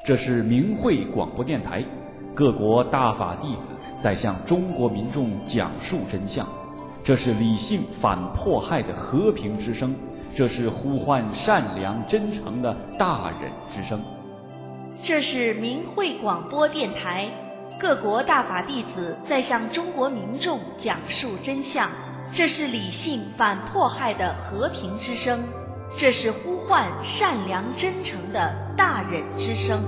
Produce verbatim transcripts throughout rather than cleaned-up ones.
这是明慧广播电台，各国大法弟子在向中国民众讲述真相。这是理性反迫害的和平之声，这是呼唤善良真诚的大忍之声。 这是明慧广播电台，各国大法弟子在向中国民众讲述真相。这是理性反迫害的和平之声，这是呼唤善良真诚的大忍之声。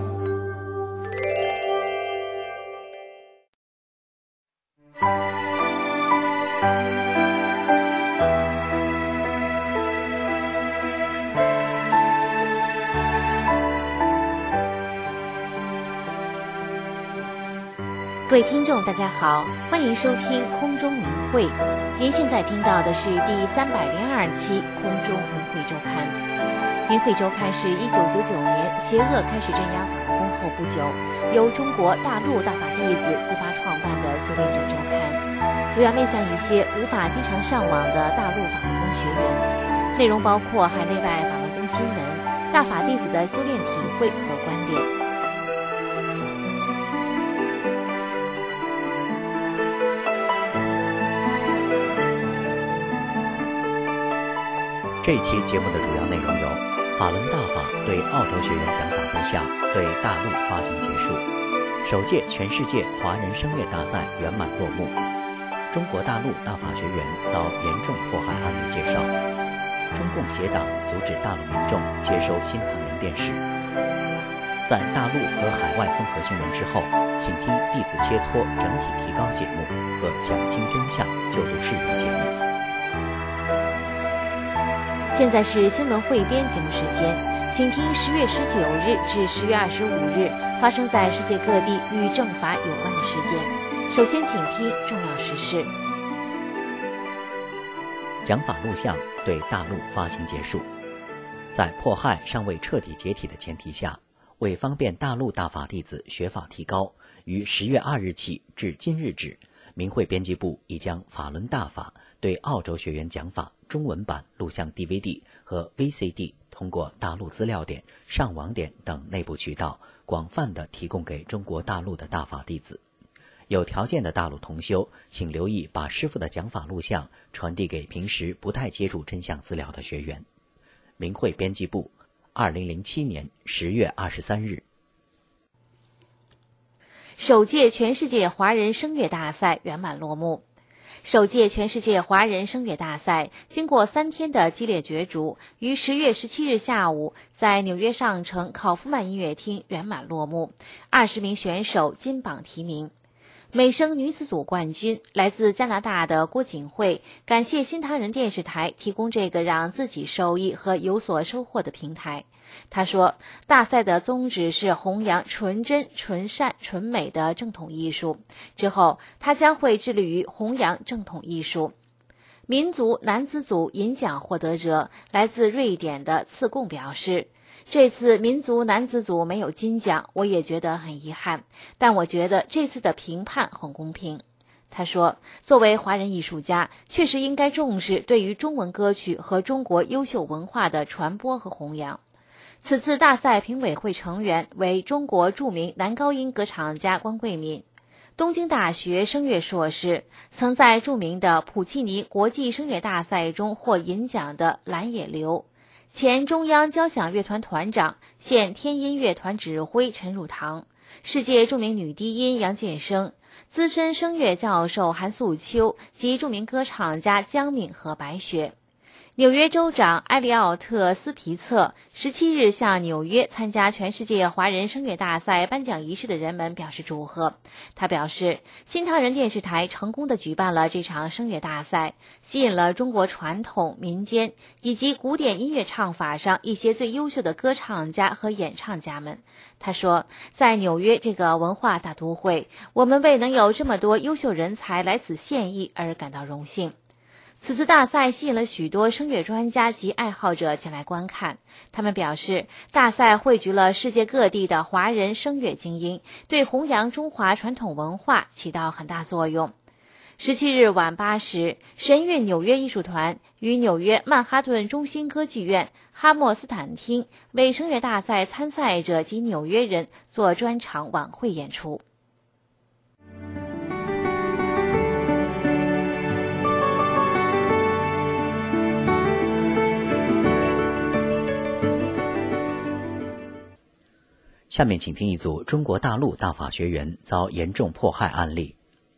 各位听众大家好，欢迎收听空中明慧。您现在听到的是第三百零二期空中明慧周刊。明慧周刊是一九九九年邪恶开始镇压法轮功后不久，由中国大陆大法弟子自发创办的修炼者周刊，主要面向一些无法经常上网的大陆法轮功学员，内容包括海内外法轮功新闻、大法弟子的修炼体会和观点。 这一期节目的主要内容有：法轮大法对澳洲学员讲法录像对大陆发行结束，首届全世界华人声乐大赛圆满落幕，中国大陆大法学员遭严重迫害案例介绍，中共邪党阻止大陆民众接收新唐人电视。在大陆和海外综合新闻之后，请听弟子切磋整体提高节目和讲清真相救度世人节目。 现在是新闻汇编节目时间，请听十月十九日至十月二十五日发生在世界各地与正法有关的事件。首先请听重要时事。 讲法录像对大陆发行结束。在迫害尚未彻底解体的前提下，为方便大陆大法弟子学法提高，于十月二日起至今日止，明慧编辑部已将法轮大法对澳洲学员讲法中文版录像 D V D 和 V C D 通过大陆资料点、上网点等内部渠道广泛地提供给中国大陆的大法弟子。有条件的大陆同修，请留意把师父的讲法录像传递给平时不太接触真相资料的学员。明慧编辑部，二零零七年十月二十三日。 首届全世界华人声乐大赛圆满落幕。首届全世界华人声乐大赛经过三天的激烈角逐，于十月十七日下午在纽约上城考夫曼音乐厅圆满落幕。二十名选手金榜题名。美声女子组冠军来自加拿大的郭锦慧，感谢新唐人电视台提供这个让自己受益和有所收获的平台。他说，大赛的宗旨是弘扬纯真、纯善、纯美的正统艺术，之后他将会致力于弘扬正统艺术。民族男子组银奖获得者来自瑞典的次贡表示，这次民族男子组没有金奖，我也觉得很遗憾，但我觉得这次的评判很公平。他说，作为华人艺术家，确实应该重视对于中文歌曲和中国优秀文化的传播和弘扬。此次大赛评委会成员为中国著名男高音歌唱家关桂敏，东京大学声乐硕士，曾在著名的普契尼国际声乐大赛中获银奖的蓝野流，前中央交响乐团团长，现天音乐团指挥陈汝堂，世界著名女低音杨建生，资深声乐教授韩素秋及著名歌唱家江敏和白雪。纽约州长埃利奥特·斯皮策十七日向纽约参加全世界华人声乐大赛颁奖仪式的人们表示祝贺。他表示，新唐人电视台成功地举办了这场声乐大赛，吸引了中国传统、民间以及古典音乐唱法上一些最优秀的歌唱家和演唱家们。他说，在纽约这个文化大都会，我们为能有这么多优秀人才来此献艺而感到荣幸。此次大赛吸引了许多声乐专家及爱好者前来观看，他们表示，大赛汇聚了世界各地的华人声乐精英，对弘扬中华传统文化起到很大作用。 十七日晚八时，神韵纽约艺术团于纽约曼哈顿中心歌剧院哈默斯坦厅为声乐大赛参赛者及纽约人做专场晚会演出。 下面请听一组中国大陆大法学员遭严重迫害案例。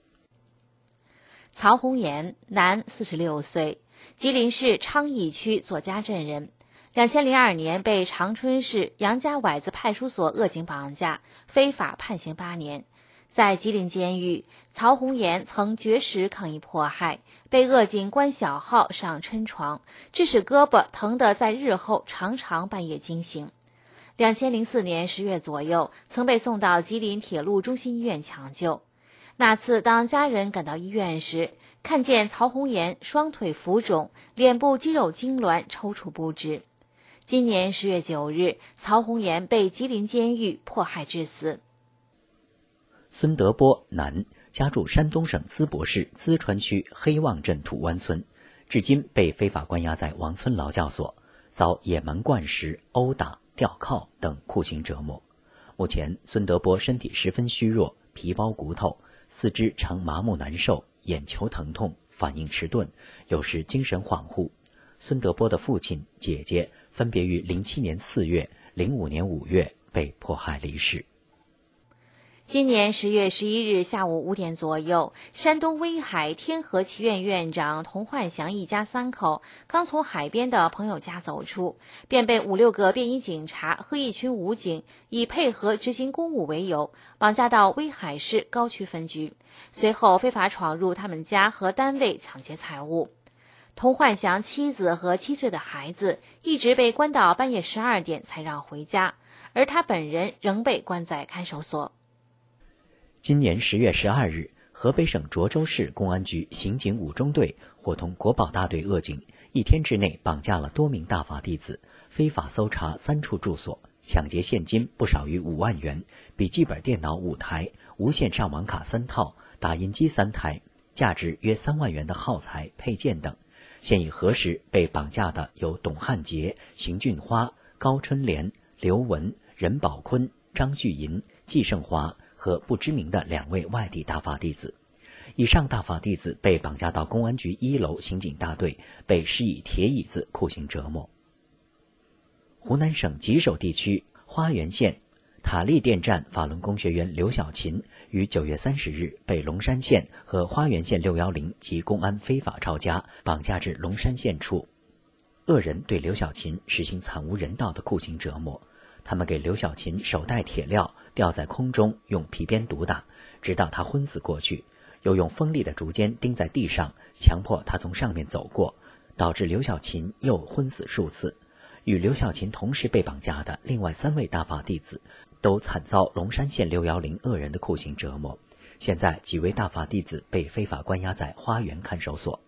曹红岩，男，四十六岁，吉林市昌邑区左家镇人。两千零二年被长春市杨家崴子派出所扼警绑架，非法判刑八年。在吉林监狱，曹红岩曾绝食抗议迫害，被扼警关小号上抻床，致使胳膊疼得在日后常常半夜惊醒。两千零四年十月左右，曾被送到吉林铁路中心医院抢救。那次当家人赶到医院时，看见曹红岩双腿浮肿，脸部肌肉痉挛，抽搐不止。今年十月九日，曹红岩被吉林监狱迫害致死。 孙德波，男，家住山东省淄博市淄川区黑旺镇土湾村，至今被非法关押在王村劳教所，遭野蛮灌食、殴打、吊铐等酷刑折磨。目前，孙德波身体十分虚弱，皮包骨头，四肢常麻木难受，眼球疼痛，反应迟钝，有时精神恍惚。孙德波的父亲、姐姐分别于零七年四月、零五年五月被迫害离世。 今年十月十一日下午五点左右，山东威海天河棋院院长童焕祥一家三口刚从海边的朋友家走出，便被五六个便衣警察和一群武警以配合执行公务为由，绑架到威海市高区分局，随后非法闯入他们家和单位抢劫财物。童焕祥妻子和七岁的孩子一直被关到半夜十二点才让回家，而他本人仍被关在看守所。 今年十月十二日，河北省涿州市公安局刑警五中队伙同国保大队扼警，一天之内绑架了多名大法弟子，非法搜查三处住所，抢劫现金不少于五万元，笔记本电脑五台，无线上网卡三套，打印机三台，价值约三万元的耗材配件等。现已核实被绑架的有董汉杰、邢俊花、高春莲、刘文、任宝坤、张巨银、季胜华和不知名的两位外地大法弟子。以上大法弟子被绑架到公安局一楼刑警大队，被施以铁椅子酷刑折磨。湖南省吉首地区花源县塔利电站法轮功学员刘小琴于九月三十日被龙山县和花源县六一零及公安非法抄家，绑架至龙山县处。恶人对刘小琴实行惨无人道的酷刑折磨，他们给刘小琴手戴铁镣，吊在空中，用皮鞭毒打，直到他昏死过去，又用锋利的竹尖钉在地上，强迫他从上面走过，导致刘小琴又昏死数次。与刘小琴同时被绑架的另外三位大法弟子都惨遭龙山县六一零恶人的酷刑折磨。现在几位大法弟子被非法关押在花园看守所。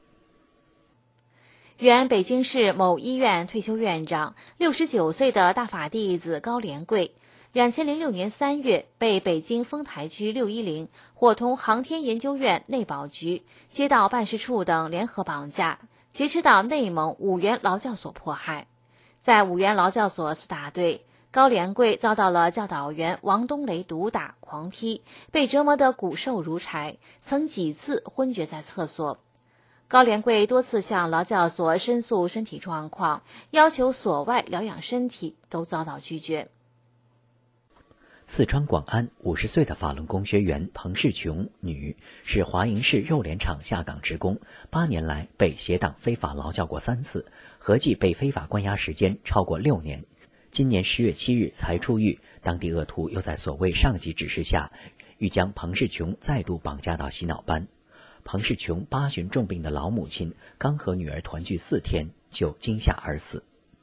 原北京市某医院退休院长、六十九岁的大法弟子高连贵，两千零六年三月被北京丰台区六一零伙同航天研究院内保局、街道办事处等联合绑架，劫持到内蒙五原劳教所迫害。在五原劳教所四大队，高连贵遭到了教导员王东雷毒打、狂踢，被折磨得骨瘦如柴，曾几次昏厥在厕所。高连贵多次向劳教所申诉身体状况，要求所外疗养身体，都遭到拒绝。 四川广安五十岁的法轮功学员彭世琼，女，是华营市肉联厂下岗职工，八年来被协党非法劳教过三次，合计被非法关押时间超过六年。今年十月七日才出狱，当地恶徒又在所谓上级指示下，欲将彭世琼再度绑架到洗脑班。彭世琼八旬重病的老母亲刚和女儿团聚四天，就惊吓而死。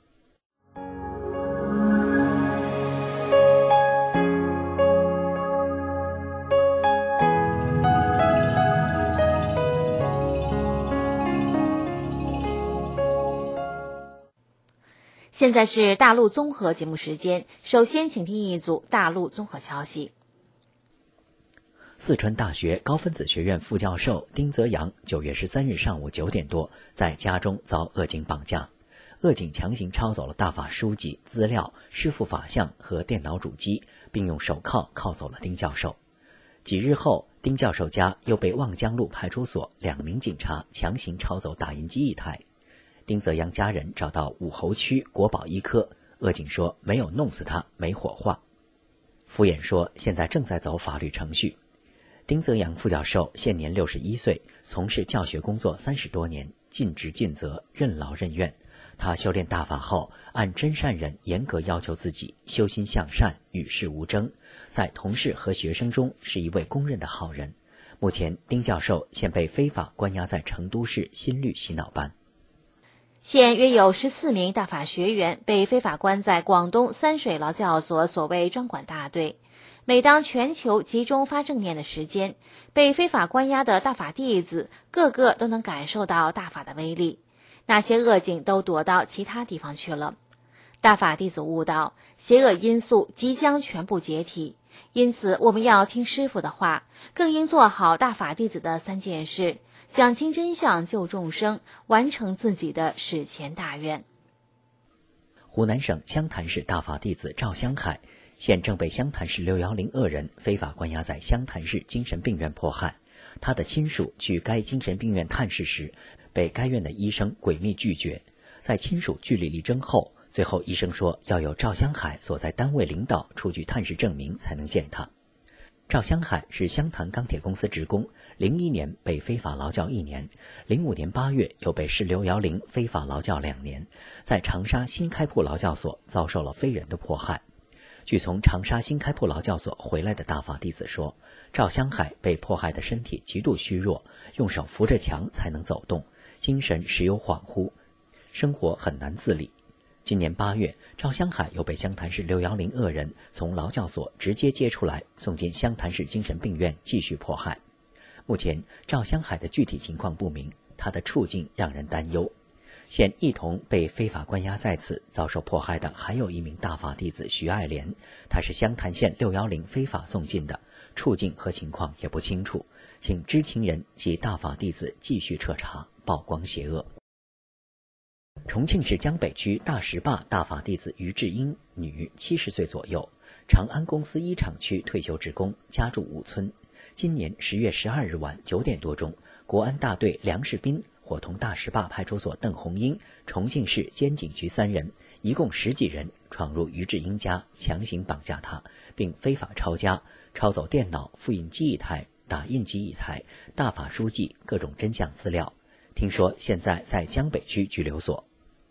现在是大陆综合节目时间，首先请听一组大陆综合消息。 四川大学高分子学院副教授丁泽阳九月十三日上午九点多在家中遭恶警绑架，恶警强行抄走了大法书籍、资料、师傅法像和电脑主机，并用手铐铐走了丁教授。几日后，丁教授家又被望江路派出所两名警察强行抄走打印机一台。丁泽阳家人找到武侯区国保医科，恶警说没有弄死他，没火化。敷衍说现在正在走法律程序。丁泽阳副教授现年六十一岁，从事教学工作三十多年，尽职尽责，任劳任怨。他修炼大法后，按真善忍严格要求自己，修心向善，与世无争，在同事和学生中是一位公认的好人。目前，丁教授现被非法关押在成都市心律洗脑班。 现约有十四名大法学员被非法关在广东三水劳教所所谓专管大队。每当全球集中发正念的时间，被非法关押的大法弟子个个都能感受到大法的威力。那些恶警都躲到其他地方去了。大法弟子悟道，邪恶因素即将全部解体，因此我们要听师父的话，更应做好大法弟子的三件事，讲清真相救众生，完成自己的史前大愿。 湖南省湘潭市大法弟子赵香海现正被湘潭市六一零恶人非法关押在湘潭市精神病院迫害。他的亲属去该精神病院探视时，被该院的医生诡秘拒绝。在亲属据理力争后，最后医生说要有赵香海所在单位领导出具探视证明才能见他。赵香海是湘潭钢铁公司职工，零一年被非法劳教一年，零五年八月又被市六一零非法劳教两年，在长沙新开铺劳教所遭受了非人的迫害。据从长沙新开铺劳教所回来的大法弟子说，赵香海被迫害的身体极度虚弱，用手扶着墙才能走动，精神时有恍惚，生活很难自理。今年八月，赵香海又被湘潭市六一零恶人从劳教所直接接出来，送进湘潭市精神病院继续迫害。目前赵香海的具体情况不明，他的处境让人担忧。现一同被非法关押在此遭受迫害的还有一名大法弟子徐爱莲，他是湘潭县六一零非法送进的，处境和情况也不清楚，请知情人及大法弟子继续彻查，曝光邪恶。重庆市江北区大石坝大法弟子于志英，女，七十岁左右，长安公司一厂区退休职工，家住五村。今年十月十二日晚九点多钟，国安大队梁世斌伙同大石坝派出所邓红英、重庆市监警局三人，一共十几人闯入于志英家，强行绑架他，并非法抄家，抄走电脑、复印机一台、打印机一台、大法书籍、各种真相资料。听说现在在江北区拘留所。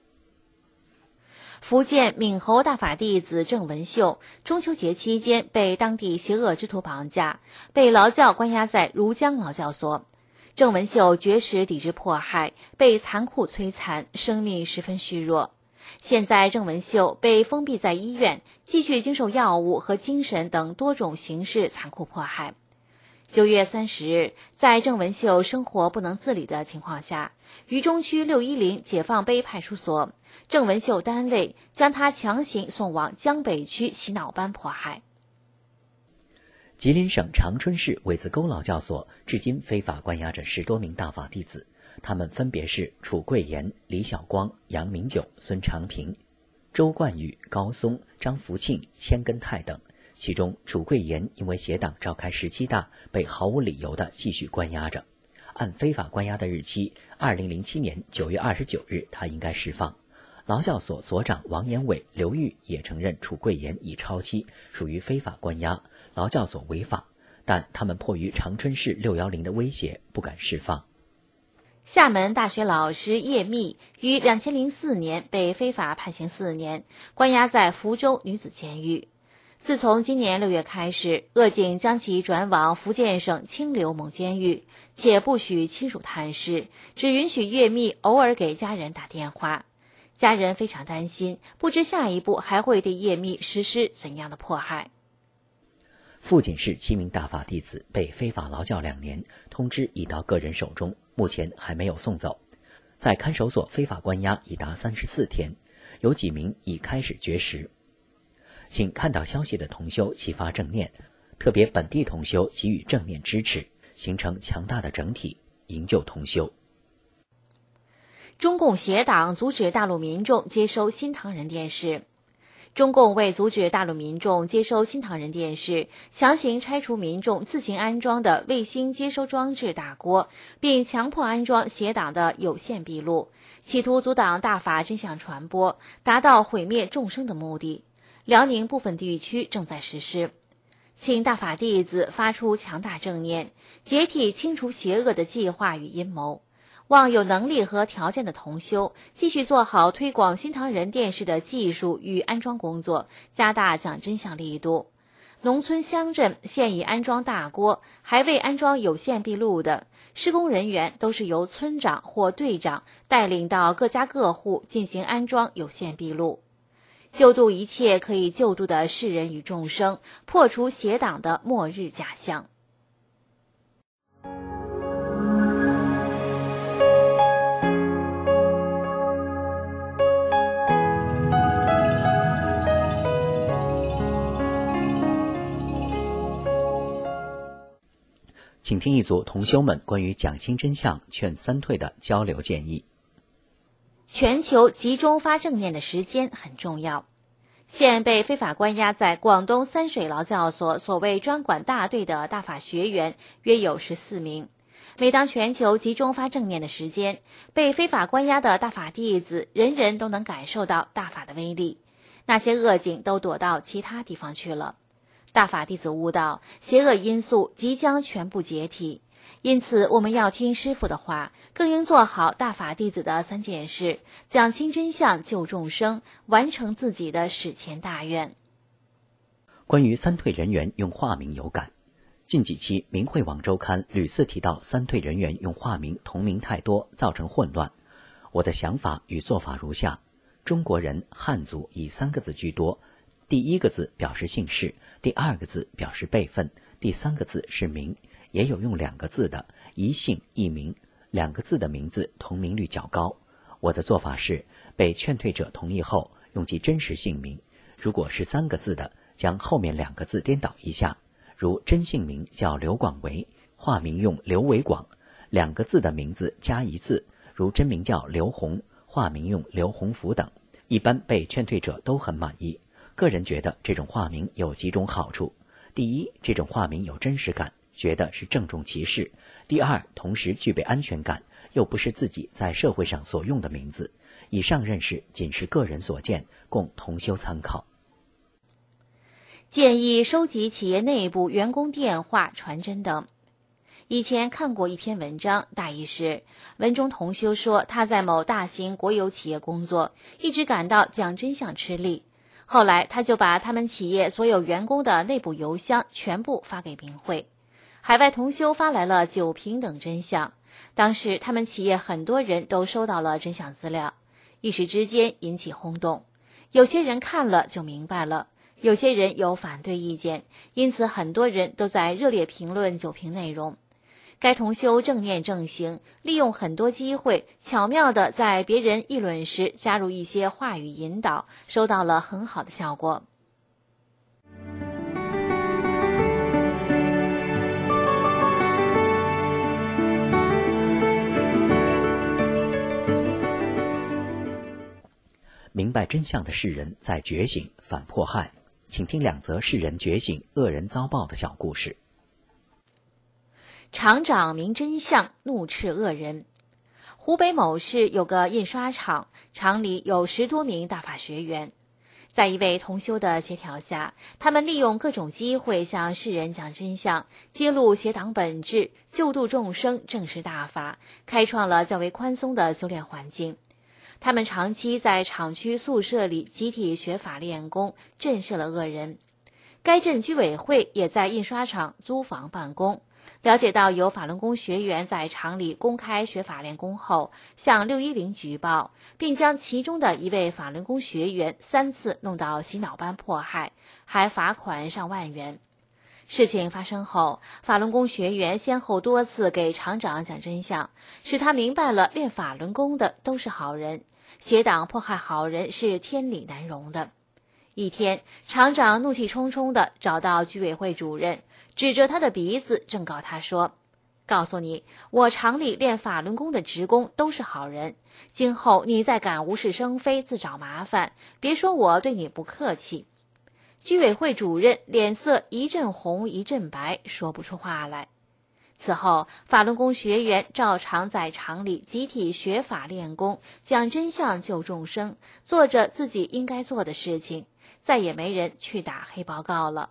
福建闽侯大法弟子郑文秀中秋节期间被当地邪恶之徒绑架，被劳教关押在如江劳教所。郑文秀绝食抵制迫害，被残酷摧残，生命十分虚弱。现在郑文秀被封闭在医院，继续经受药物和精神等多种形式残酷迫害。九月三十日，在郑文秀生活不能自理的情况下，渝中区六一零解放碑派出所、郑文秀单位将他强行送往江北区洗脑班迫害。 吉林省长春市苇子沟劳教所至今非法关押着十多名大法弟子，他们分别是楚桂岩、李晓光、杨明九、孙长平、周冠宇、高松、张福庆、千根泰等。其中楚桂岩因为协党召开十七大，被毫无理由地继续关押着。按非法关押的日期，二零零七年九月二十九日他应该释放。劳教所所长王延伟、刘玉也承认楚桂岩已超期，属于非法关押，劳教所违法，但他们迫于长春市六一零的威胁，不敢释放。 厦门大学老师叶密于二零零四年被非法判刑四年，关押在福州女子监狱。自从今年六月开始，恶警将其转往福建省清流某监狱，且不许亲属探视，只允许叶密偶尔给家人打电话。家人非常担心，不知下一步还会对叶密实施怎样的迫害。 富锦市七名大法弟子被非法劳教两年，通知已到个人手中，目前还没有送走。在看守所非法关押已达三十四天，有几名已开始绝食。请看到消息的同修齐发正念， 特别本地同修给予正面支持，形成强大的整体，营救同修。 中共协党阻止大陆民众接收新唐人电视。中共为阻止大陆民众接收新唐人电视，强行拆除民众自行安装的卫星接收装置大锅，并强迫安装协党的有线闭路，企图阻挡大法真相传播，达到毁灭众生的目的。辽宁部分地区正在实施。请大法弟子发出强大正念，解体清除邪恶的计划与阴谋。望有能力和条件的同修继续做好推广新唐人电视的技术与安装工作，加大讲真相力度。农村乡镇现已安装大锅，还未安装有线闭路的施工人员都是由村长或队长带领到各家各户进行安装有线闭路，救度一切可以救度的世人与众生，破除邪党的末日假象。 请听一组同修们关于讲清真相、劝三退的交流建议。 全球集中发正念的时间很重要。现被非法关押在广东三水劳教所所谓专管大队的大法学员约有十四名。每当全球集中发正念的时间，被非法关押的大法弟子人人都能感受到大法的威力，那些恶警都躲到其他地方去了。大法弟子悟道，邪恶因素即将全部解体，因此我们要听师父的话，更应做好大法弟子的三件事，讲清真相救众生，完成自己的史前大愿。 关于三退人员用化名有感，近几期明慧网周刊屡次提到三退人员用化名同名太多，造成混乱。我的想法与做法如下：中国人汉族以三个字居多，第一个字表示姓氏，第二个字表示辈分，第三个字是名，也有用两个字的，一姓一名，两个字的名字同名率较高。我的做法是，被劝退者同意后，用其真实姓名，如果是三个字的，将后面两个字颠倒一下，如真姓名叫刘广维，化名用刘维广，两个字的名字加一字，如真名叫刘洪，化名用刘洪福等。一般被劝退者都很满意。个人觉得这种化名有几种好处：第一，这种化名有真实感，觉得是郑重其事；第二，同时具备安全感，又不是自己在社会上所用的名字。以上认识仅是个人所见，供同修参考。 建议收集企业内部员工电话、传真等。以前看过一篇文章，大意是文中同修说他在某大型国有企业工作，一直感到讲真相吃力。后来他就把他们企业所有员工的内部邮箱全部发给明慧。海外同修发来了九平等真相，当时他们企业很多人都收到了真相资料，一时之间引起轰动。有些人看了就明白了，有些人有反对意见，因此很多人都在热烈评论九评内容。该同修正念正行，利用很多机会，巧妙地在别人议论时加入一些话语引导，收到了很好的效果。 明白真相的世人在觉醒反迫害，请听两则世人觉醒恶人遭报的小故事。 厂长明真相，怒斥恶人。湖北某市有个印刷厂，厂里有十多名大法学员。在一位同修的协调下，他们利用各种机会向世人讲真相，揭露邪党本质，救度众生，正视大法，开创了较为宽松的修炼环境。他们长期在厂区宿舍里集体学法练功，震慑了恶人。该镇居委会也在印刷厂租房办公。了解到有法轮功学员在厂里公开学法练功后，向六一零举报，并将其中的一位法轮功学员三次弄到洗脑班迫害，还罚款上万元。事情发生后，法轮功学员先后多次给厂长讲真相，使他明白了练法轮功的都是好人，邪党迫害好人是天理难容的。 一天，厂长怒气冲冲地找到居委会主任，指着他的鼻子正告他说：告诉你，我厂里练法轮功的职工都是好人，今后你再敢无事生非自找麻烦，别说我对你不客气。居委会主任脸色一阵红一阵白，说不出话来。此后，法轮功学员照常在厂里集体学法练功，讲真相救众生，做着自己应该做的事情，再也没人去打黑报告了。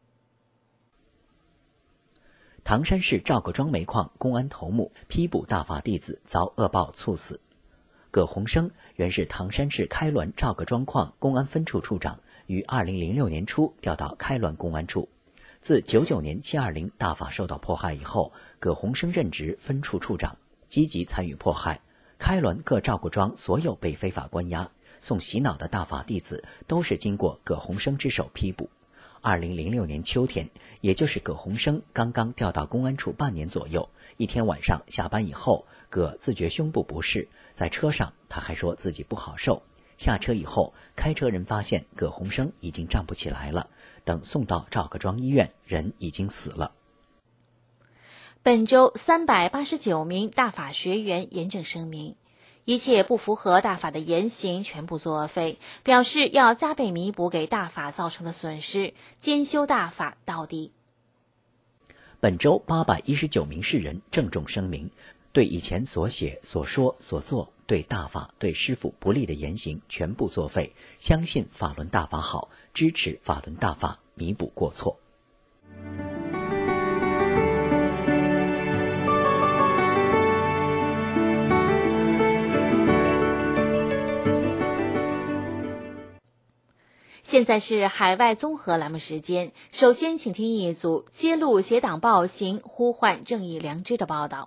唐山市赵各庄煤矿公安头目批捕大法弟子遭恶报猝死。葛洪生原是唐山市开滦赵各庄矿公安分处处长，于二零零六年初调到开滦公安处。自九九年七二零大法受到迫害以后，葛洪生任职分处处长，积极参与迫害。开滦各赵各庄所有被非法关押、送洗脑的大法弟子，都是经过葛洪生之手批捕。二零零六年秋天，也就是葛洪生刚刚调到公安处半年左右，一天晚上下班以后，葛自觉胸部不适，在车上他还说自己不好受。下车以后，开车人发现葛洪生已经站不起来了，等送到赵各庄医院，人已经死了。 本周三百八十九名大法学员严正声明，一切不符合大法的言行全部作废，表示要加倍弥补给大法造成的损失，坚修大法到底。 本周八百一十九名世人郑重声明，对以前所写、所说、所做对大法、对师父不利的言行全部作废，相信法轮大法好，支持法轮大法，弥补过错。 现在是海外综合栏目时间，首先请听一组揭露邪党暴行、呼唤正义良知的报道。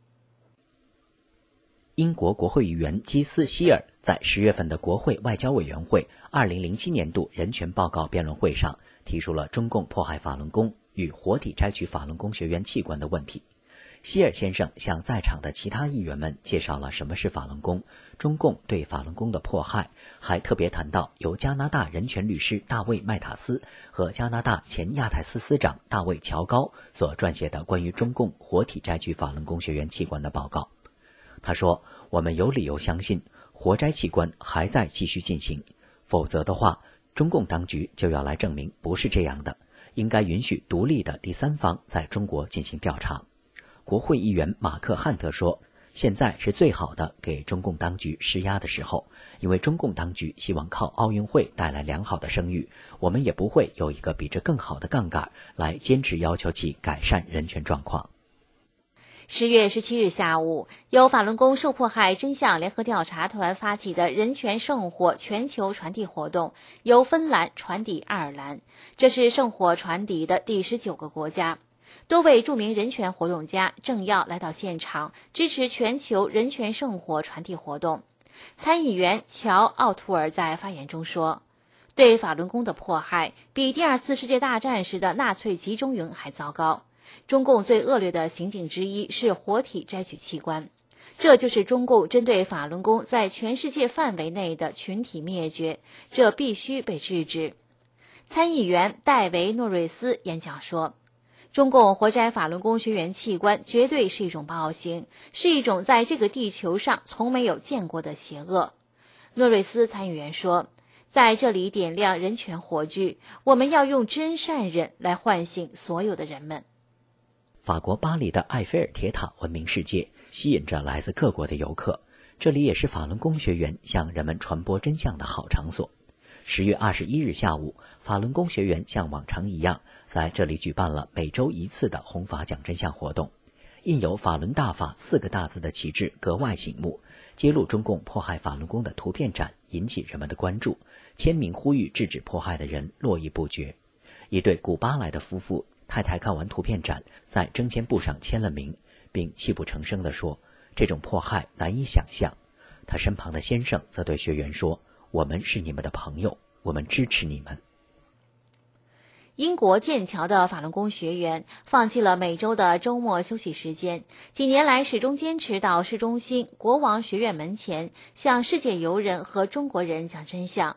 英国国会议员基斯希尔在十月份的国会外交委员会二零零七年度人权报告辩论会上提出了中共迫害法轮功与活体摘取法轮功学员器官的问题。希尔先生向在场的其他议员们介绍了什么是法轮功，中共对法轮功的迫害，还特别谈到由加拿大人权律师大卫·麦塔斯和加拿大前亚太司司长大卫·乔高所撰写的关于中共活体摘取法轮功学员器官的报告。他说，我们有理由相信活摘器官还在继续进行，否则的话，中共当局就要来证明不是这样的，应该允许独立的第三方在中国进行调查。国会议员马克·汉特说，现在是最好的给中共当局施压的时候，因为中共当局希望靠奥运会带来良好的声誉，我们也不会有一个比这更好的杠杆来坚持要求其改善人权状况。 十月十七日下午，由法轮功受迫害真相联合调查团发起的人权圣火全球传递活动，由芬兰传抵爱尔兰，这是圣火传递的第十九个国家。多位著名人权活动家政要来到现场，支持全球人权圣火传递活动。参议员乔·奥图尔在发言中说，对法轮功的迫害比第二次世界大战时的纳粹集中营还糟糕。中共最恶劣的行径之一是活体摘取器官，这就是中共针对法轮功在全世界范围内的群体灭绝，这必须被制止。参议员戴维·诺瑞斯演讲说，中共活摘法轮功学员器官绝对是一种暴行，是一种在这个地球上从没有见过的邪恶。诺瑞斯参议员说，在这里点亮人权火炬，我们要用知恩善忍来唤醒所有的人们。 法国巴黎的埃菲尔铁塔闻名世界，吸引着来自各国的游客，这里也是法轮功学员向人们传播真相的好场所。十月二十一日下午，法轮功学员像往常一样在这里举办了每周一次的弘法讲真相活动。印有法轮大法四个大字的旗帜格外醒目，揭露中共迫害法轮功的图片展引起人们的关注，签名呼吁制止迫害的人络绎不绝。一对古巴来的夫妇，太太看完图片展，在征签簿上签了名，并泣不成声地说，这种迫害难以想象。他身旁的先生则对学员说，我们是你们的朋友，我们支持你们。 英国剑桥的法轮功学员放弃了每周的周末休息时间，几年来始终坚持到市中心国王学院门前，向世界游人和中国人讲真相，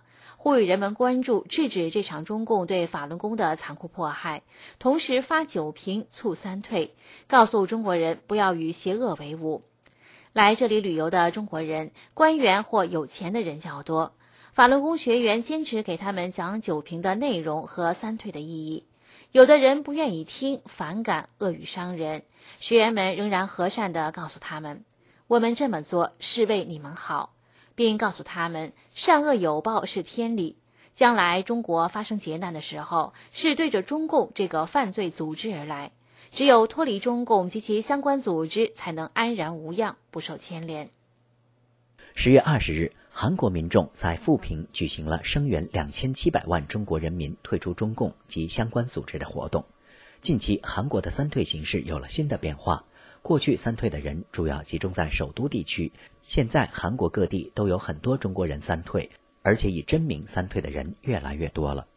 呼吁人们关注制止这场中共对法轮功的残酷迫害，同时发九平促三退，告诉中国人不要与邪恶为伍。来这里旅游的中国人、官员或有钱的人较多，法轮功学员坚持给他们讲九平的内容和三退的意义。有的人不愿意听，反感，恶语伤人，学员们仍然和善地告诉他们，我们这么做是为你们好，并告诉他们善恶有报是天理，将来中国发生劫难的时候是对着中共这个犯罪组织而来，只有脱离中共及其相关组织，才能安然无恙，不受牵连。 十月二十日，韩国民众在富平举行了声援两千七百万中国人民退出中共及相关组织的活动。近期，韩国的三退形势有了新的变化。过去三退的人主要集中在首都地区，现在韩国各地都有很多中国人三退，而且以真名三退的人越来越多了。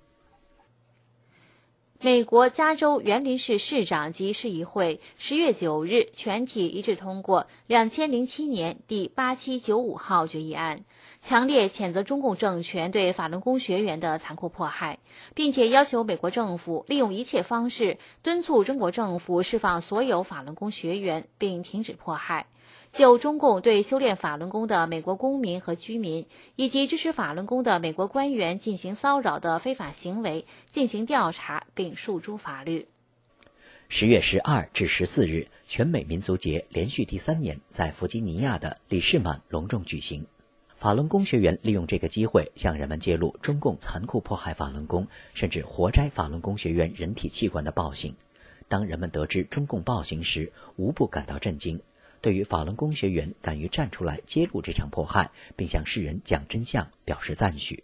美国加州园林市市长及市议会十月九日全体一致通过两千零七年第八七九五号决议案，强烈谴责中共政权对法轮功学员的残酷迫害，并且要求美国政府利用一切方式敦促中国政府释放所有法轮功学员，并停止迫害。就中共对修炼法轮功的美国公民和居民以及支持法轮功的美国官员进行骚扰的非法行为进行调查，并诉诸法律。 十月十二至十四日，全美民族节连续第三年在弗吉尼亚的里士满隆重举行。法轮功学员利用这个机会向人们揭露中共残酷迫害法轮功，甚至活摘法轮功学员人体器官的暴行。当人们得知中共暴行时，无不感到震惊。对于法轮功学员敢于站出来揭露这场迫害，并向世人讲真相，表示赞许。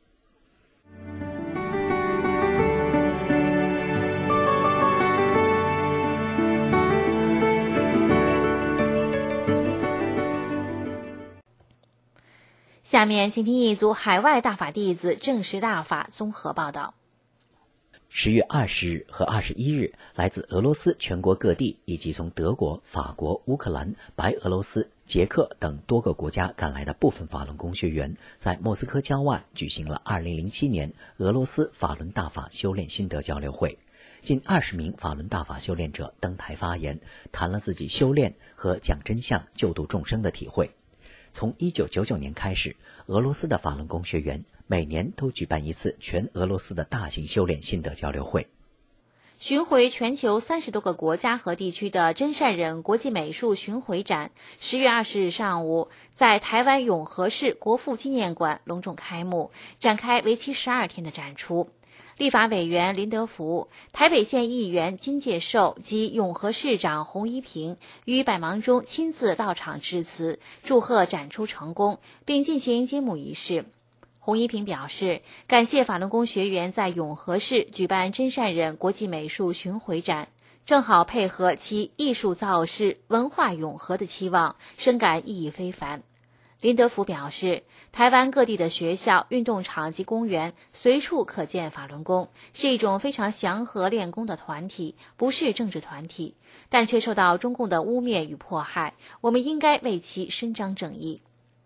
下面请听一组海外大法弟子证实大法综合报道。 十月二十日和二十一日，来自俄罗斯全国各地以及从德国、法国、乌克兰、白俄罗斯、捷克等多个国家赶来的部分法轮功学员，在莫斯科郊外举行了二零零七年俄罗斯法轮大法修炼心得交流会。近二十名法轮大法修炼者登台发言，谈了自己修炼和讲真相、救度众生的体会。从一九九九年开始，俄罗斯的法轮功学员每年都举办一次全俄罗斯的大型修炼心得交流会。 巡回全球三十多个国家和地区的真善忍国际美术巡回展，十月二十日上午在台湾永和市国父纪念馆隆重开幕，展开为期十二天的展出。立法委员林德福、台北县议员金介寿及永和市长洪一平于百忙中亲自到场致辞，祝贺展出成功，并进行揭幕仪式。洪一平表示，感谢法轮功学员在永和市举办真善忍国际美术巡回展，正好配合其艺术造势、文化永和的期望，深感意义非凡。林德福表示，台湾各地的学校、运动场及公园随处可见法轮功，是一种非常祥和练功的团体，不是政治团体，但却受到中共的污蔑与迫害，我们应该为其伸张正义。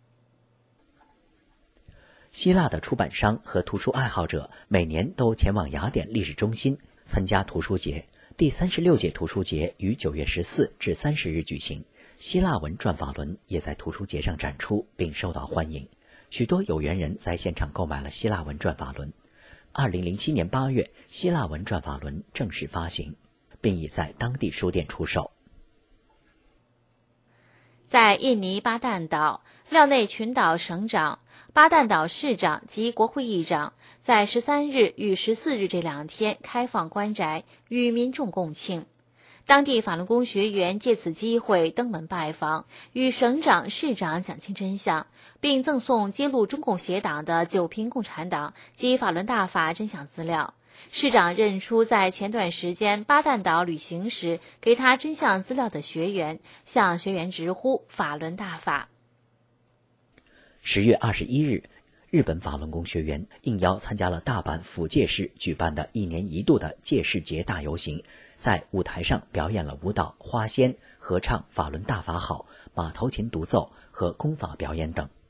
希腊的出版商和图书爱好者每年都前往雅典历史中心参加图书节。第三十六届图书节于九月十四至三十日举行，希腊文转法轮也在图书节上展出并受到欢迎。许多有缘人在现场购买了希腊文转法轮。二零零七年八月，希腊文转法轮正式发行，并已在当地书店出售。 在印尼巴旦岛，廖内群岛省长、巴旦岛市长及国会议长在十三日与十四日这两天开放关宅，与民众共庆。当地法轮功学员借此机会登门拜访，与省长、市长讲清真相，并赠送揭露中共邪党的九平共产党及法轮大法真相资料。市长认出在前段时间巴旦岛旅行时给他真相资料的学员，向学员直呼法轮大法。 十月二十一日，日本法轮功学员应邀参加了大阪府界市举办的一年一度的界市节大游行，在舞台上表演了舞蹈、花仙、合唱、法轮大法好、马头琴独奏和功法表演等。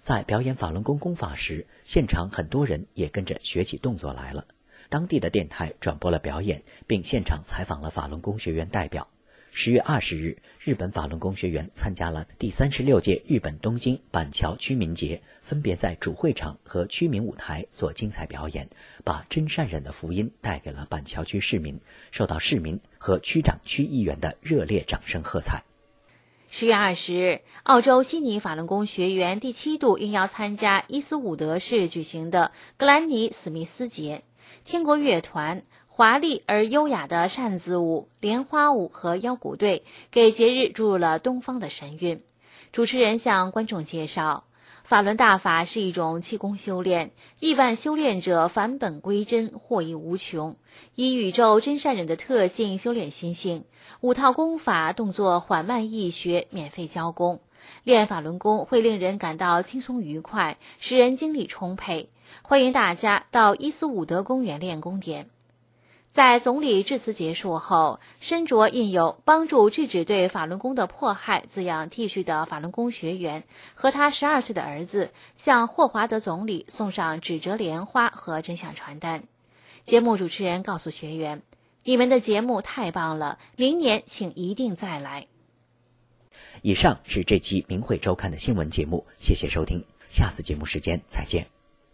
在表演法轮功功法时，现场很多人也跟着学起动作来了。当地的电台转播了表演，并现场采访了法轮功学员代表。十月二十日，日本法轮功学员参加了第三十六届日本东京板桥区民节，分别在主会场和区民舞台做精彩表演，把真善忍的福音带给了板桥区市民，受到市民和区长区议员的热烈掌声喝彩。 十月二十日，澳洲悉尼法轮功学员第七度应邀参加伊斯伍德市举行的格兰尼史密斯节，天国乐团华丽而优雅的扇子舞、莲花舞和腰鼓队给节日注入了东方的神韵。主持人向观众介绍，法轮大法是一种气功修炼，亿万修炼者返本归真，获益无穷。以宇宙真善忍的特性修炼心性，五套功法动作缓慢易学，免费教功。练法轮功会令人感到轻松愉快，使人精力充沛。欢迎大家到伊斯伍德公园练功点。在总理致辞结束后，身着印有帮助制止对法轮功的迫害字样 T 恤的法轮功学员和他十二岁的儿子向霍华德总理送上纸折莲花和真相传单。节目主持人告诉学员，你们的节目太棒了，明年请一定再来。 以上是这期明慧周刊的新闻节目，谢谢收听，下次节目时间再见。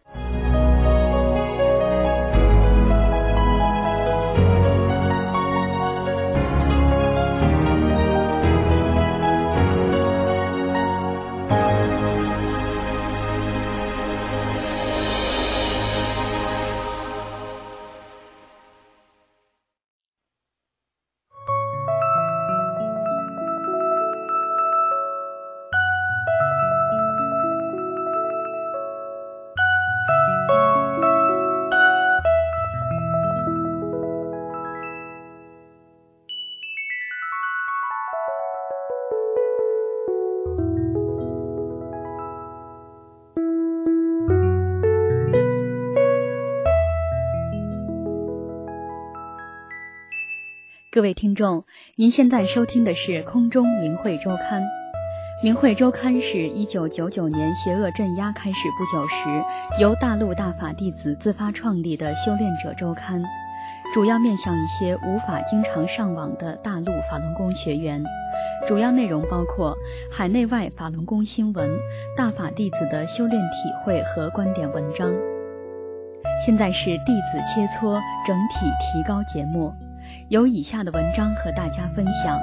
各位听众，您现在收听的是空中明慧周刊。明慧周刊是一九九九年邪恶镇压开始不久时，由大陆大法弟子自发创立的修炼者周刊，主要面向一些无法经常上网的大陆法轮功学员。主要内容包括海内外法轮功新闻、大法弟子的修炼体会和观点文章。现在是弟子切磋整体提高节目，有以下的文章和大家分享。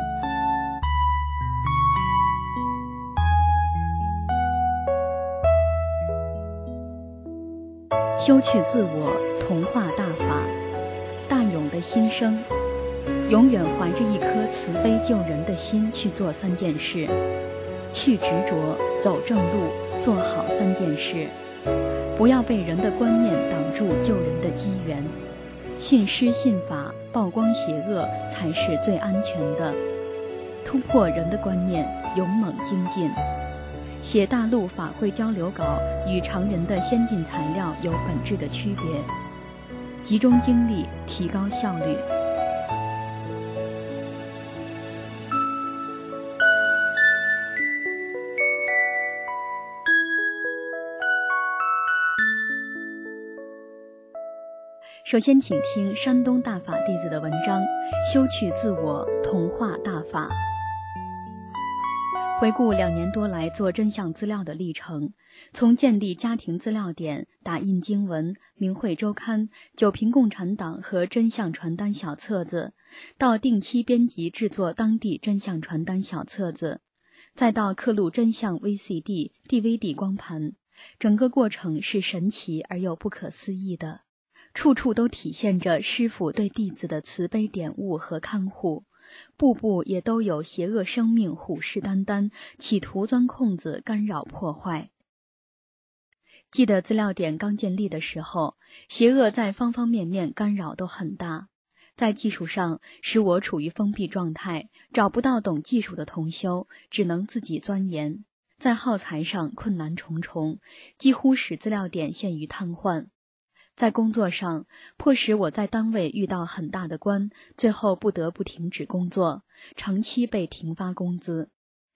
修去自我，同化大法，大勇的心声，永远怀着一颗慈悲救人的心去做三件事：去执着，走正路，做好三件事。不要被人的观念挡住救人的机缘。信师信法，曝光邪恶才是最安全的。突破人的观念，勇猛精进。写大陆法会交流稿与常人的先进材料有本质的区别。集中精力，提高效率。首先请听山东大法弟子的文章《修去自我，同化大法》。回顾两年多来做真相资料的历程，从建立家庭资料点、打印经文、明慧周刊、九平共产党和真相传单小册子，到定期编辑制作当地真相传单小册子，再到刻录真相 V C D、D V D 光盘，整个过程是神奇而又不可思议的。处处都体现着师父对弟子的慈悲点悟和看护，步步也都有邪恶生命虎视眈眈，企图钻空子干扰破坏。记得资料点刚建立的时候，邪恶在方方面面干扰都很大，在技术上使我处于封闭状态，找不到懂技术的同修，只能自己钻研。在耗材上困难重重，几乎使资料点陷于瘫痪。在工作上，迫使我在单位遇到很大的关，最后不得不停止工作，长期被停发工资。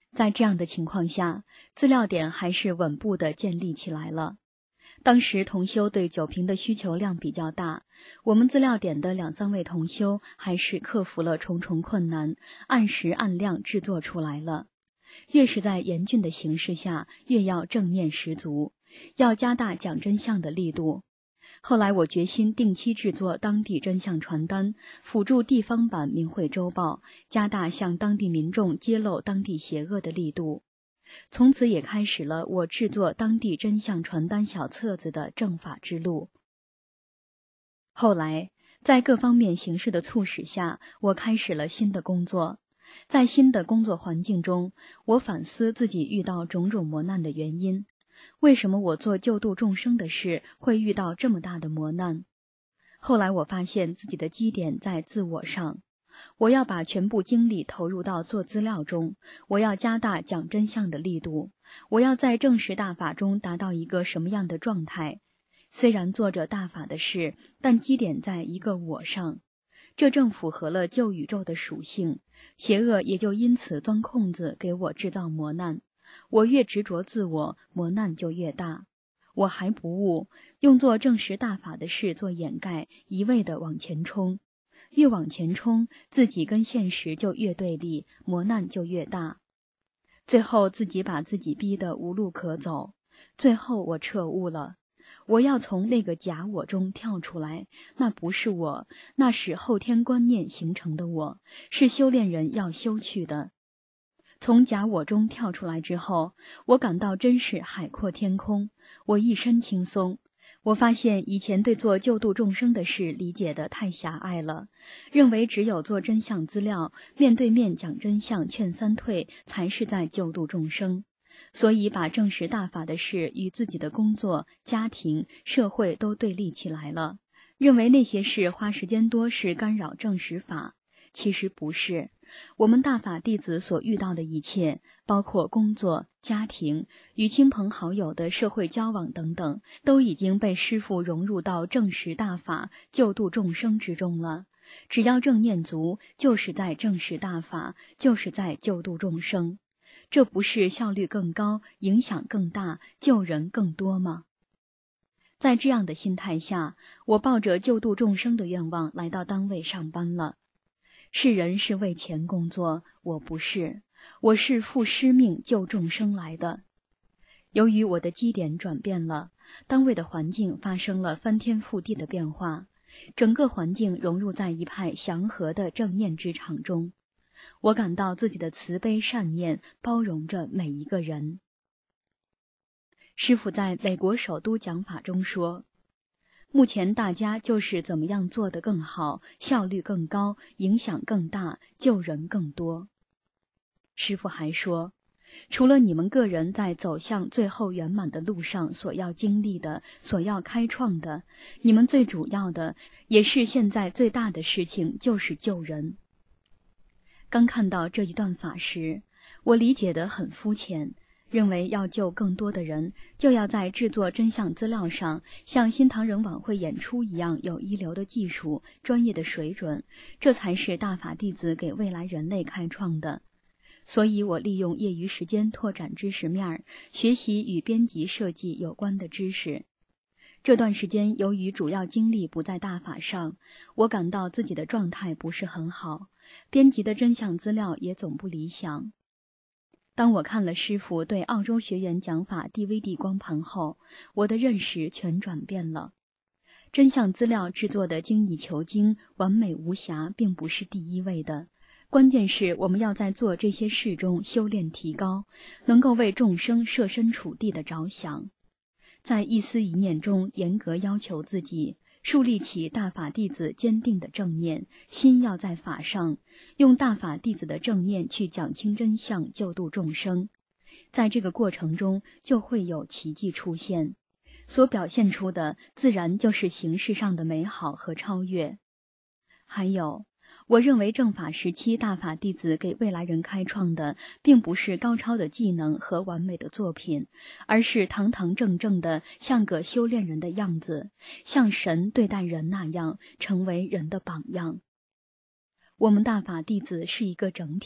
在这样的情况下，资料点还是稳步地建立起来了。当时同修对酒瓶的需求量比较大，我们资料点的两三位同修还是克服了重重困难，按时按量制作出来了。越是在严峻的形势下，越要正念十足，要加大讲真相的力度。后来我决心定期制作当地真相传单，辅助地方版明慧周报，加大向当地民众揭露当地邪恶的力度。从此也开始了我制作当地真相传单小册子的正法之路。后来，在各方面形势的促使下，我开始了新的工作。在新的工作环境中，我反思自己遇到种种磨难的原因。为什么我做救度众生的事会遇到这么大的磨难？后来我发现自己的基点在自我上，我要把全部精力投入到做资料中，我要加大讲真相的力度，我要在正实大法中达到一个什么样的状态？虽然做着大法的事，但基点在一个我上，这正符合了旧宇宙的属性，邪恶也就因此钻空子给我制造磨难。我越执着自我，磨难就越大。我还不悟，用做正实大法的事做掩盖，一味地往前冲。越往前冲，自己跟现实就越对立，磨难就越大。最后自己把自己逼得无路可走。最后我彻悟了，我要从那个假我中跳出来，那不是我，那是后天观念形成的我，是修炼人要修去的。从假我中跳出来之后，我感到真是海阔天空，我一身轻松。我发现以前对做救度众生的事理解得太狭隘了，认为只有做真相资料，面对面讲真相劝三退才是在救度众生，所以把正实大法的事与自己的工作、家庭、社会都对立起来了，认为那些事花时间多是干扰正实法。其实不是，我们大法弟子所遇到的一切，包括工作、家庭、与亲朋好友的社会交往等等，都已经被师父融入到正实大法救度众生之中了。只要正念足，就是在正实大法，就是在救度众生。这不是效率更高、影响更大、救人更多吗？在这样的心态下，我抱着救度众生的愿望来到单位上班了。是人是为钱工作，我不是，我是负师命救众生来的。由于我的基点转变了，单位的环境发生了翻天覆地的变化，整个环境融入在一派祥和的正念之场中。我感到自己的慈悲善念包容着每一个人。师父在美国首都讲法中说，目前大家就是怎么样做得更好，效率更高，影响更大，救人更多。师父还说，除了你们个人在走向最后圆满的路上所要经历的，所要开创的，你们最主要的，也是现在最大的事情，就是救人。刚看到这一段法时，我理解得很肤浅，认为要救更多的人，就要在制作真相资料上像新唐人晚会演出一样有一流的技术、专业的水准，这才是大法弟子给未来人类开创的。所以我利用业余时间拓展知识面，学习与编辑设计有关的知识。这段时间由于主要精力不在大法上，我感到自己的状态不是很好，编辑的真相资料也总不理想。当我看了师父对澳洲学员讲法 D V D 光盘后，我的认识全转变了。真相资料制作的精益求精、完美无瑕并不是第一位的，关键是我们要在做这些事中修炼提高，能够为众生设身处地的着想，在一思一念中严格要求自己，树立起大法弟子坚定的正念，心要在法上，用大法弟子的正念去讲清真相，救度众生。在这个过程中就会有奇迹出现，所表现出的自然就是形式上的美好和超越。还有，我认为正法时期大法弟子给未来人开创的并不是高超的技能和完美的作品，而是堂堂正正的像个修炼人的样子，像神对待人那样，成为人的榜样。我们大法弟子是一个整体，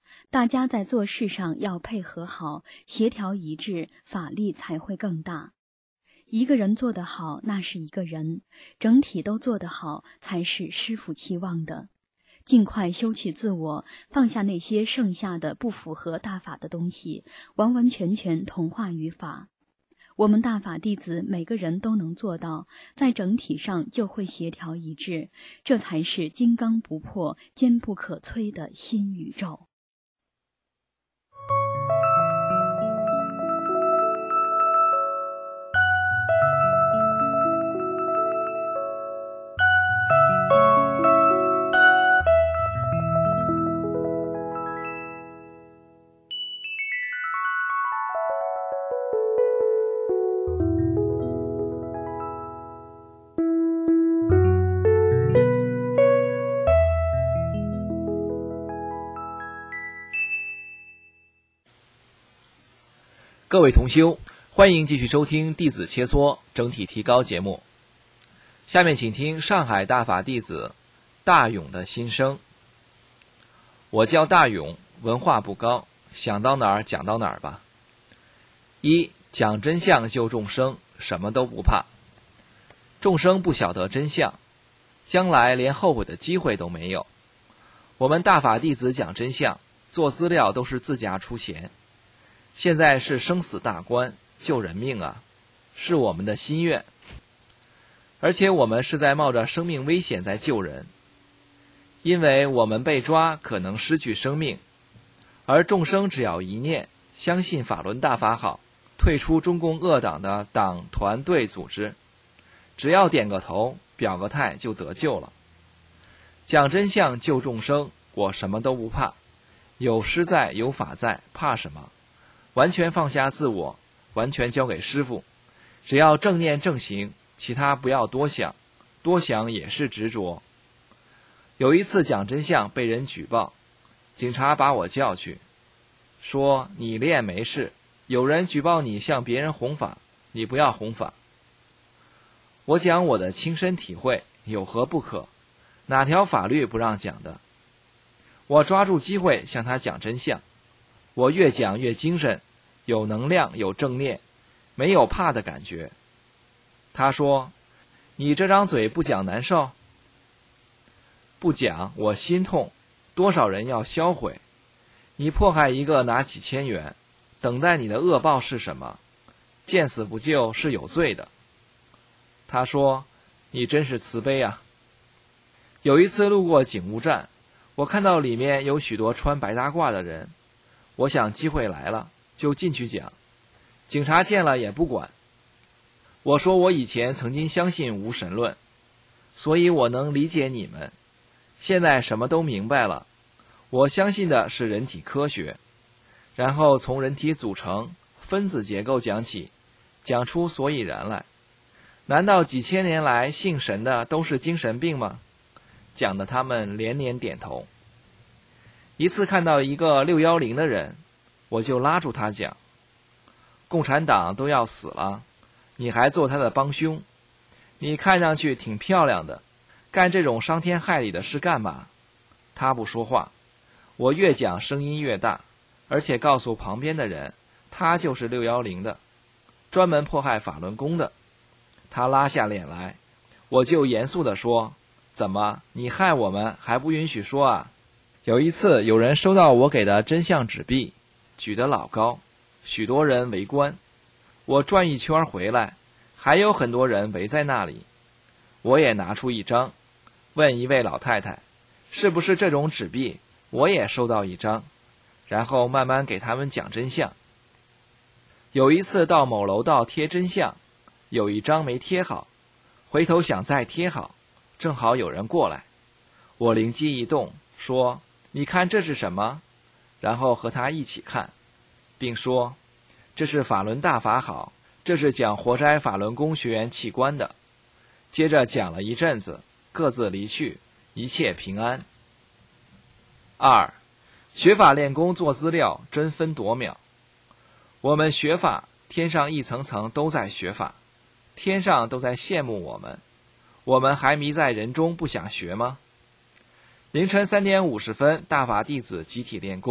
大家在做事上要配合好，协调一致，法力才会更大。一个人做得好，那是一个人；整体都做得好，才是师父期望的。尽快修取自我，放下那些剩下的不符合大法的东西，完完全全同化于法。我们大法弟子每个人都能做到，在整体上就会协调一致，这才是金刚不破、坚不可摧的新宇宙。 各位同修，欢迎继续收听弟子切磋整体提高节目。下面请听上海大法弟子大勇的心声。我叫大勇，文化不高，想到哪儿讲到哪儿吧。一，讲真相救众生，什么都不怕。众生不晓得真相，将来连后悔的机会都没有。我们大法弟子讲真相，做资料都是自家出钱。现在是生死大关，救人命啊，是我们的心愿。而且我们是在冒着生命危险在救人，因为我们被抓可能失去生命，而众生只要一念相信法轮大法好，退出中共恶党的党团队组织，只要点个头表个态就得救了。讲真相救众生，我什么都不怕，有师在有法在，怕什么？完全放下自我，完全交给师父，只要正念正行，其他不要多想，多想也是执着。有一次讲真相被人举报，警察把我叫去，说你练没事，有人举报你向别人弘法，你不要弘法。我讲我的亲身体会，有何不可？哪条法律不让讲的？我抓住机会向他讲真相，我越讲越精神，有能量，有正念，没有怕的感觉。他说，你这张嘴不讲难受？不讲我心痛，多少人要销毁？你迫害一个拿几千元，等待你的恶报是什么？见死不救是有罪的。他说，你真是慈悲啊。有一次路过警务站，我看到里面有许多穿白大褂的人，我想机会来了，就进去讲。警察见了也不管。我说我以前曾经相信无神论，所以我能理解你们。现在什么都明白了，我相信的是人体科学，然后从人体组成、分子结构讲起，讲出所以然来。难道几千年来信神的都是精神病吗？讲得他们连连点头。一次看到一个六一零的人，我就拉住他讲，共产党都要死了，你还做他的帮凶？你看上去挺漂亮的，干这种伤天害理的事干嘛？他不说话，我越讲声音越大，而且告诉旁边的人，他就是六一零的，专门迫害法轮功的。他拉下脸来，我就严肃地说，怎么你害我们还不允许说啊？有一次有人收到我给的真相纸币，举得老高，许多人围观，我转一圈回来，还有很多人围在那里。我也拿出一张，问一位老太太，是不是这种纸币我也收到一张，然后慢慢给他们讲真相。有一次到某楼道贴真相，有一张没贴好，回头想再贴好，正好有人过来，我灵机一动，说，你看这是什么？然后和他一起看，并说，这是法轮大法好，这是讲活摘法轮功学员器官的。接着讲了一阵子，各自离去，一切平安。二，学法练功做资料，争分夺秒。我们学法，天上一层层都在学法，天上都在羡慕我们，我们还迷在人中不想学吗？凌晨三点五十分，大法弟子集体练功，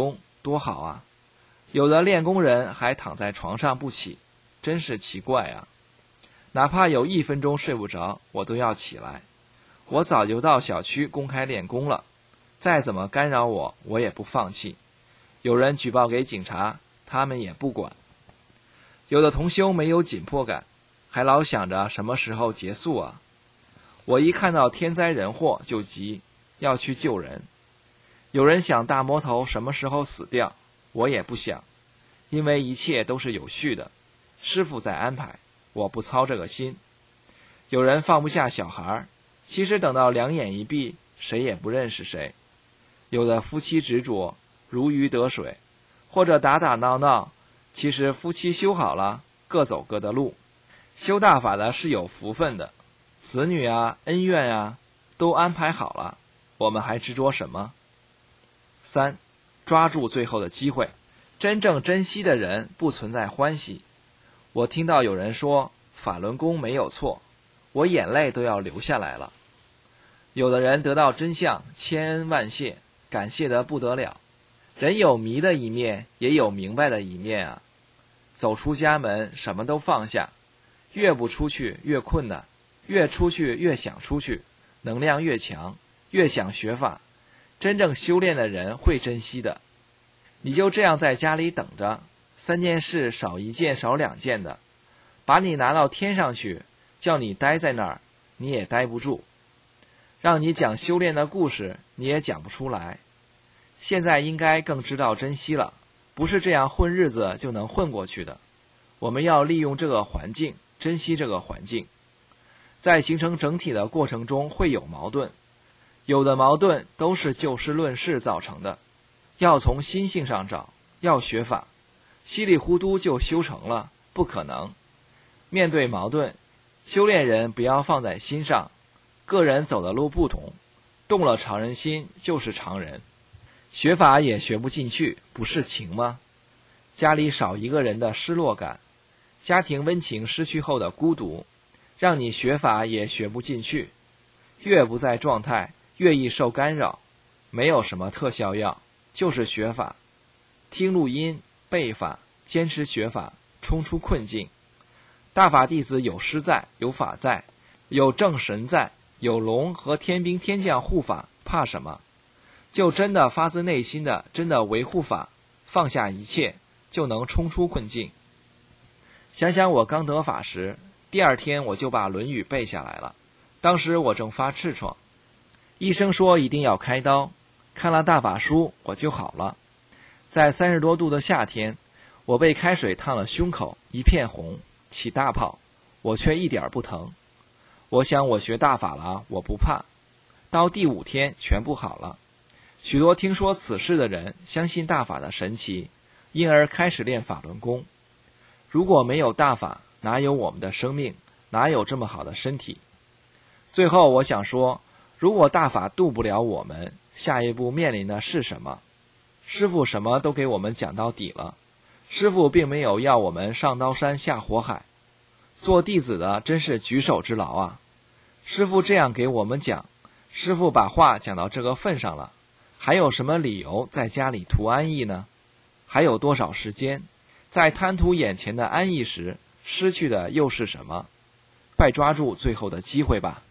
多好啊！有的练功人还躺在床上不起，真是奇怪啊！哪怕有一分钟睡不着，我都要起来。我早就到小区公开练功了，再怎么干扰我，我也不放弃。有人举报给警察，他们也不管。有的同修没有紧迫感，还老想着什么时候结束啊。我一看到天灾人祸就急，要去救人。有人想大魔头什么时候死掉，我也不想，因为一切都是有序的，师父在安排，我不操这个心。有人放不下小孩，其实等到两眼一闭，谁也不认识谁。有的夫妻执着，如鱼得水，或者打打闹闹，其实夫妻修好了，各走各的路。修大法的是有福分的，子女啊、恩怨啊，都安排好了，我们还执着什么？三，抓住最后的机会。真正珍惜的人不存在欢喜。我听到有人说法轮功没有错，我眼泪都要流下来了。有的人得到真相，千恩万谢，感谢得不得了。人有迷的一面，也有明白的一面啊。走出家门，什么都放下，越不出去越困难，越出去越想出去，能量越强，越想学法。真正修炼的人会珍惜的。你就这样在家里等着，三件事少一件少两件的，把你拿到天上去，叫你待在那儿，你也待不住。让你讲修炼的故事，你也讲不出来。现在应该更知道珍惜了，不是这样混日子就能混过去的。我们要利用这个环境，珍惜这个环境。在形成整体的过程中会有矛盾，有的矛盾都是就事论事造成的，要从心性上找，要学法，稀里糊涂就修成了，不可能。面对矛盾，修炼人不要放在心上，个人走的路不同，动了常人心就是常人。学法也学不进去，不是情吗？家里少一个人的失落感，家庭温情失去后的孤独，让你学法也学不进去。越不在状态，越易受干扰。没有什么特效药，就是学法，听录音、背法，坚持学法，冲出困境。大法弟子有师在，有法在，有正神在，有龙和天兵天将护法，怕什么？就真的发自内心的真的维护法，放下一切，就能冲出困境。想想我刚得法时，第二天我就把《论语》背下来了。当时我正发痔疮，医生说一定要开刀，看了大法书我就好了。在三十多度的夏天，我被开水烫了胸口，一片红，起大泡，我却一点不疼。我想我学大法了，我不怕。到第五天全部好了。许多听说此事的人相信大法的神奇，因而开始练法轮功。如果没有大法，哪有我们的生命，哪有这么好的身体？最后我想说，如果大法渡不了我们，下一步面临的是什么？师父什么都给我们讲到底了，师父并没有要我们上刀山下火海。做弟子的真是举手之劳啊！师父这样给我们讲，师父把话讲到这个份上了，还有什么理由在家里图安逸呢？还有多少时间？在贪图眼前的安逸时，失去的又是什么？快抓住最后的机会吧！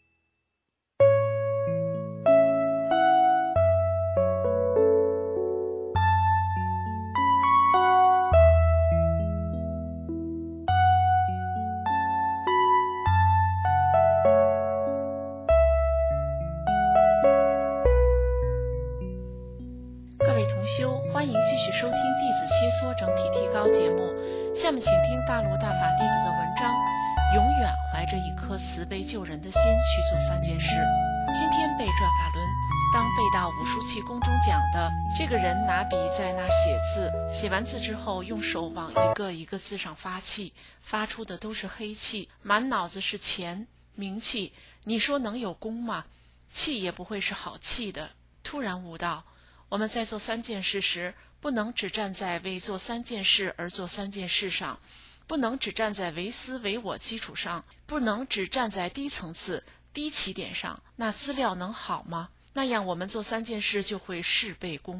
欢迎继续收听弟子切磋整体提高节目，下面请听大陆大法弟子的文章，永远怀着一颗慈悲救人的心去做三件事。今天背转法轮，当背到武术气功中讲的，这个人拿笔在那儿写字，写完字之后用手往一个一个字上发气，发出的都是黑气，满脑子是钱名气，你说能有功吗？气也不会是好气的。突然悟到，我们在做三件事时，不能只站在为做三件事而做三件事上，不能只站在唯私唯我基础上，不能只站在低层次低起点上，那资料能好吗？那样我们做三件事就会事倍功半。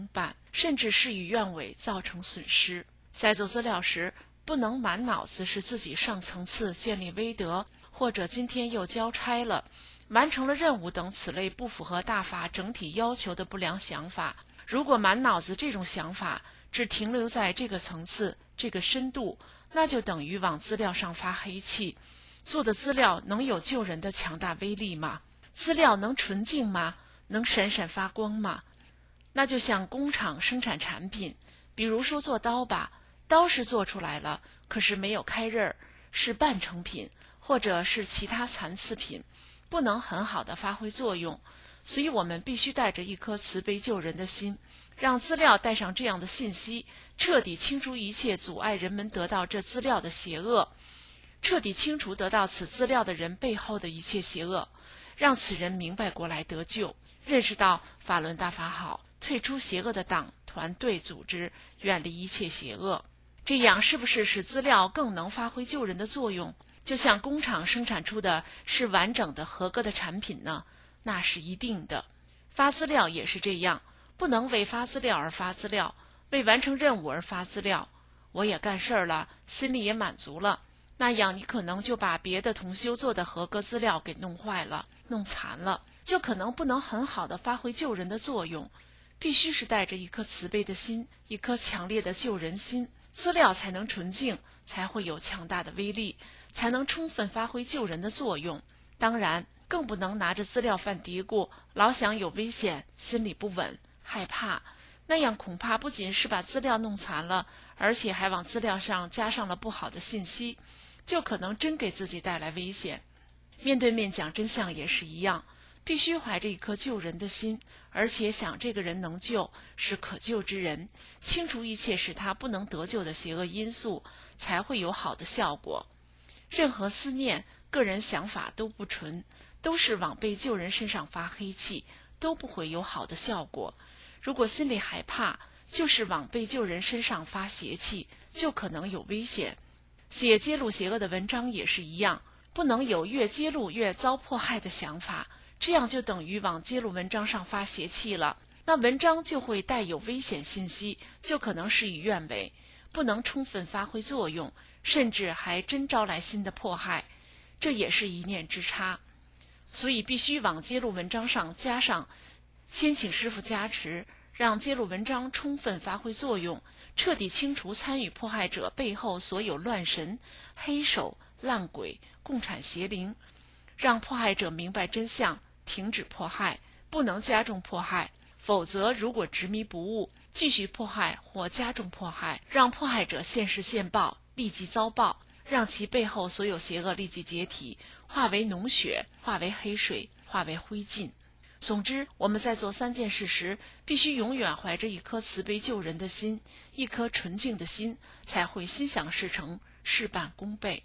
甚至事与愿违，造成损失。在做资料时，不能满脑子是自己上层次建立威德，或者今天又交差了，完成了任务等此类不符合大法整体要求的不良想法。如果满脑子这种想法只停留在这个层次、这个深度，那就等于往资料上发黑气。做的资料能有救人的强大威力吗？资料能纯净吗？能闪闪发光吗？那就像工厂生产产品，比如说做刀吧，刀是做出来了，可是没有开刃儿，是半成品，或者是其他残次品，不能很好的发挥作用。所以我们必须带着一颗慈悲救人的心，让资料带上这样的信息，彻底清除一切阻碍人们得到这资料的邪恶，彻底清除得到此资料的人背后的一切邪恶，让此人明白过来得救，认识到法轮大法好，退出邪恶的党团队组织，远离一切邪恶。这样是不是使资料更能发挥救人的作用？就像工厂生产出的是完整的合格的产品呢？那是一定的。发资料也是这样，不能为发资料而发资料，为完成任务而发资料。我也干事儿了，心里也满足了，那样你可能就把别的同修做的合格资料给弄坏了，弄残了，就可能不能很好的发挥救人的作用。必须是带着一颗慈悲的心，一颗强烈的救人心，资料才能纯净，才会有强大的威力，才能充分发挥救人的作用。当然更不能拿着资料犯嘀咕，老想有危险，心里不稳，害怕，那样恐怕不仅是把资料弄残了，而且还往资料上加上了不好的信息，就可能真给自己带来危险。面对面讲真相也是一样，必须怀着一颗救人的心，而且想这个人能救，是可救之人，清除一切使他不能得救的邪恶因素，才会有好的效果。任何思念、个人想法都不纯，都是往被救人身上发黑气，都不会有好的效果。如果心里害怕，就是往被救人身上发邪气，就可能有危险。写揭露邪恶的文章也是一样，不能有越揭露越遭迫害的想法，这样就等于往揭露文章上发邪气了，那文章就会带有危险信息，就可能事与愿违，不能充分发挥作用，甚至还真招来新的迫害，这也是一念之差。所以必须往揭露文章上加上，先请师父加持，让揭露文章充分发挥作用，彻底清除参与迫害者背后所有乱神、黑手、烂鬼、共产邪灵，让迫害者明白真相，停止迫害，不能加重迫害，否则如果执迷不悟，继续迫害或加重迫害，让迫害者现世现报，立即遭报，让其背后所有邪恶立即解体，化为脓血，化为黑水，化为灰烬。总之，我们在做三件事时，必须永远怀着一颗慈悲救人的心，一颗纯净的心，才会心想事成，事半功倍。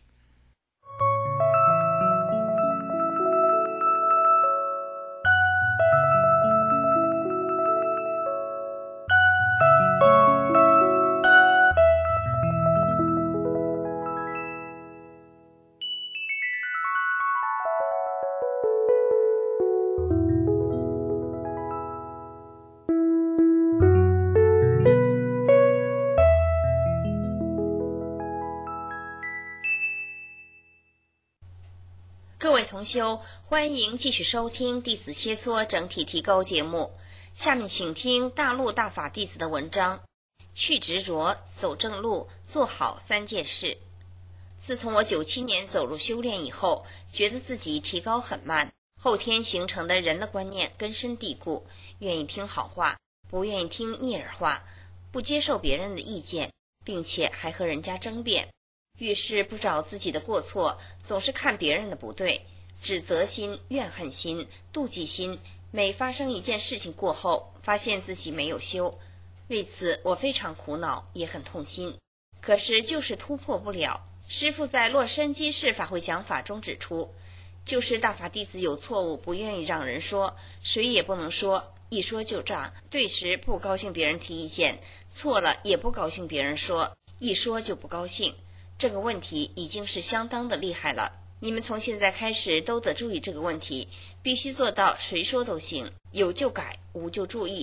各位同修，欢迎继续收听弟子切磋整体提高节目。下面请听大陆大法弟子的文章：去执着，走正路，做好三件事。自从我九七年走入修炼以后，觉得自己提高很慢，后天形成的人的观念根深蒂固，愿意听好话，不愿意听逆耳话，不接受别人的意见，并且还和人家争辩。遇事不找自己的过错，总是看别人的不对，指责心、怨恨心、妒忌心，每发生一件事情过后，发现自己没有修，为此我非常苦恼，也很痛心，可是就是突破不了。师父在洛杉矶市法会讲法中指出，就是大法弟子有错误不愿意让人说，谁也不能说，一说就炸，对时不高兴别人提意见，错了也不高兴别人说，一说就不高兴。这个问题已经是相当的厉害了，你们从现在开始都得注意这个问题，必须做到谁说都行，有就改，无就注意，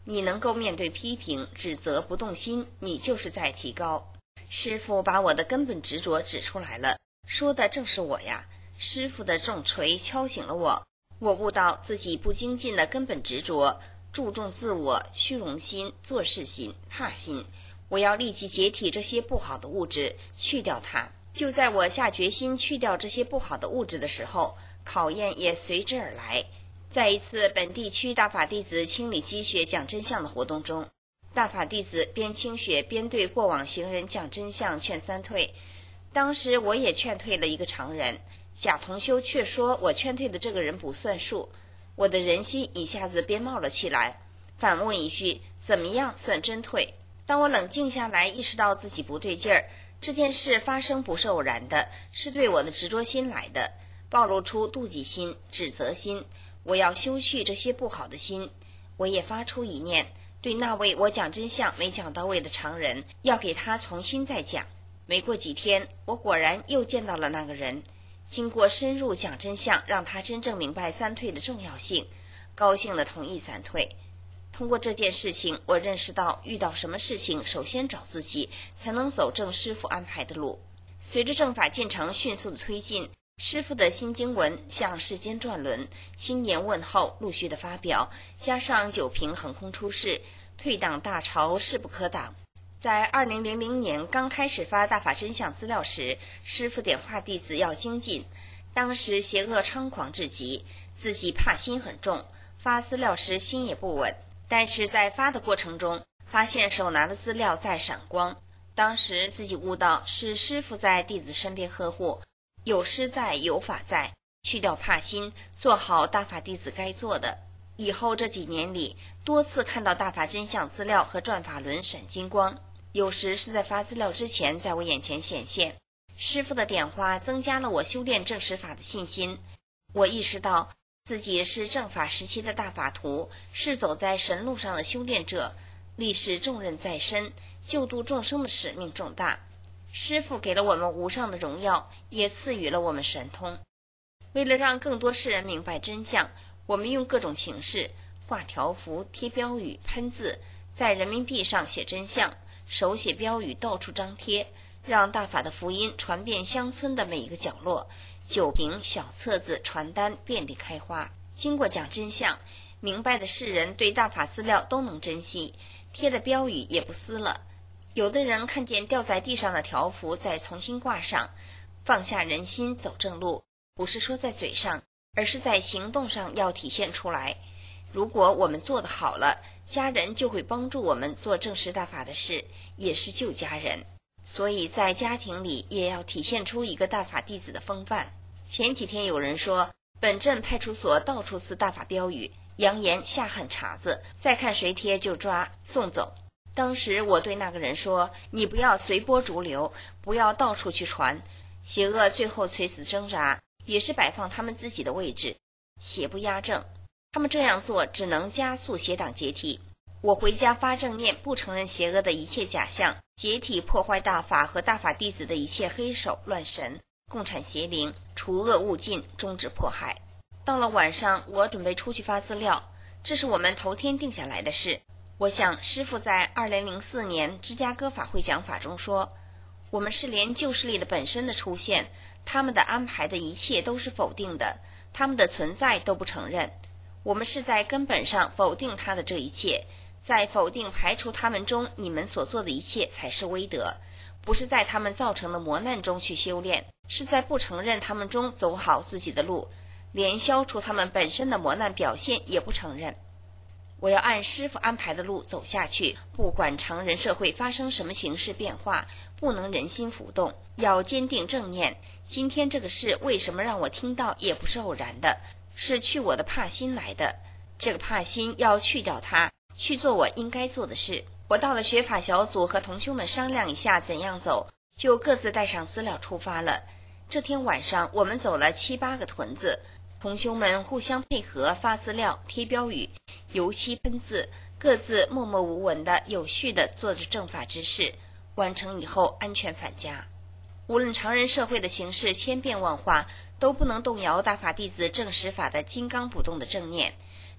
你能够面对批评、指责不动心，你就是在提高。师父把我的根本执着指出来了，说的正是我呀。师父的重锤敲醒了我，我悟到自己不精进的根本执着，注重自我、虚荣心、做事心、怕心。我要立即解体这些不好的物质，去掉它。就在我下决心去掉这些不好的物质的时候，考验也随之而来。在一次本地区大法弟子清理积雪讲真相的活动中，大法弟子边清雪边对过往行人讲真相劝三退。当时我也劝退了一个常人，贾同修却说我劝退的这个人不算数。我的人心一下子便冒了起来，反问一句，怎么样算真退？当我冷静下来，意识到自己不对劲儿，这件事发生不是偶然的，是对我的执着心来的，暴露出妒忌心、指责心。我要修去这些不好的心。我也发出一念，对那位我讲真相没讲到位的常人，要给他重新再讲。没过几天，我果然又见到了那个人。经过深入讲真相，让他真正明白三退的重要性，高兴地同意三退。通过这件事情，我认识到遇到什么事情首先找自己，才能走正师父安排的路。随着正法进程迅速的推进，师父的新经文向世间转轮，新年问候陆续的发表，加上九平横空出世，退党大潮势不可挡。在二零零零年刚开始发大法真相资料时，师父点化弟子要精进。当时邪恶猖狂至极，自己怕心很重，发资料时心也不稳。但是在发的过程中，发现手拿的资料在闪光。当时自己悟到是师父在弟子身边呵护，有师在，有法在，去掉怕心，做好大法弟子该做的。以后这几年里，多次看到大法真相资料和转法轮闪金光，有时是在发资料之前在我眼前显现。师父的点化增加了我修炼正实法的信心。我意识到自己是正法时期的大法徒，是走在神路上的修炼者，历史重任在身，救度众生的使命重大。师父给了我们无上的荣耀，也赐予了我们神通。为了让更多世人明白真相，我们用各种形式，挂条幅、贴标语、喷字，在人民币上写真相，手写标语到处张贴，让大法的福音传遍乡村的每一个角落。酒瓶、小册子、传单遍地开花。经过讲真相，明白的世人对大法资料都能珍惜，贴的标语也不撕了。有的人看见掉在地上的条幅再重新挂上，放下人心走正路，不是说在嘴上，而是在行动上要体现出来。如果我们做得好了，家人就会帮助我们做正实大法的事，也是救家人。所以在家庭里也要体现出一个大法弟子的风范。前几天有人说本镇派出所到处撕大法标语，扬言下狠茬子，再看谁贴就抓送走。当时我对那个人说，你不要随波逐流，不要到处去传，邪恶最后垂死挣扎，也是摆放他们自己的位置，邪不压正，他们这样做只能加速邪党解体。我回家发正念，不承认邪恶的一切假象，解体破坏大法和大法弟子的一切黑手乱神、共产邪灵，除恶务尽，终止迫害。到了晚上，我准备出去发资料，这是我们头天定下来的事。我想师父在二零零四年芝加哥法会讲法中说，我们是连旧势力的本身的出现，他们的安排的一切都是否定的，他们的存在都不承认。我们是在根本上否定他的这一切，在否定排除他们中你们所做的一切才是威德，不是在他们造成的磨难中去修炼，是在不承认他们中走好自己的路，连消除他们本身的磨难表现也不承认。我要按师父安排的路走下去，不管常人社会发生什么形式变化，不能人心浮动，要坚定正念。今天这个事为什么让我听到，也不是偶然的，是去我的怕心来的。这个怕心要去掉它，去做我应该做的事。我到了学法小组，和同修们商量一下怎样走，就各自带上资料出发了。这天晚上我们走了七八个屯子，同修们互相配合，发资料、贴标语、油漆喷字，各自默默无闻的有序的做着正法之事，完成以后安全返家。无论常人社会的形式千变万化，都不能动摇大法弟子正实法的金刚不动的正念。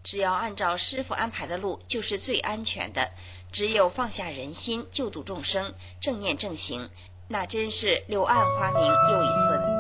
只要按照师父安排的路，就是最安全的。只有放下人心，救度众生，正念正行，那真是柳暗花明又一村。